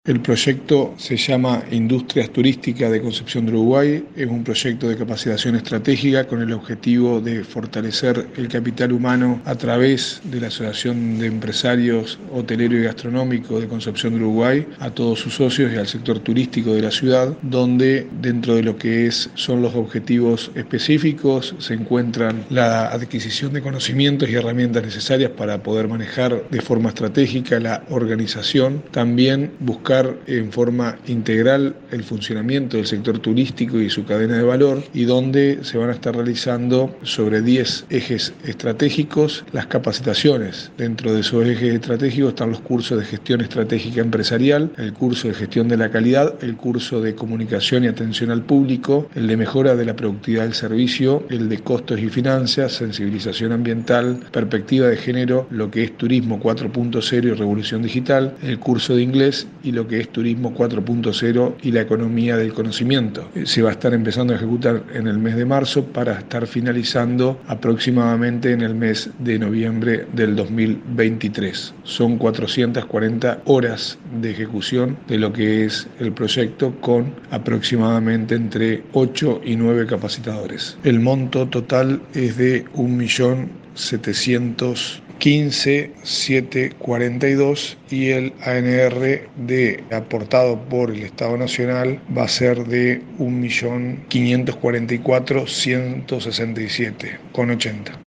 El proyecto se llama Industrias Turísticas de Concepción del Uruguay. Es un proyecto de capacitación estratégica con el objetivo de fortalecer el capital humano a través de la Asociación de Empresarios Hotelero y Gastronómico de Concepción del Uruguay, a todos sus socios y al sector turístico de la ciudad, donde dentro de lo que son los objetivos específicos se encuentran la adquisición de conocimientos y herramientas necesarias para poder manejar de forma estratégica la organización, también buscar en forma integral el funcionamiento del sector turístico y su cadena de valor, y donde se van a estar realizando sobre 10 ejes estratégicos las capacitaciones. Dentro de esos ejes estratégicos están los cursos de gestión estratégica empresarial, el curso de gestión de la calidad, el curso de comunicación y atención al público, el de mejora de la productividad del servicio, el de costos y finanzas, sensibilización ambiental, perspectiva de género, lo que es turismo 4.0 y revolución digital, el curso de inglés y lo que es turismo 4.0 y la economía del conocimiento. Se va a estar empezando a ejecutar en el mes de marzo para estar finalizando aproximadamente en el mes de noviembre del 2023. Son 440 horas de ejecución de lo que es el proyecto, con aproximadamente entre 8 y 9 capacitadores. El monto total es de 1.715.742 y el ANR aportado por el Estado Nacional va a ser de 1.544.167,80.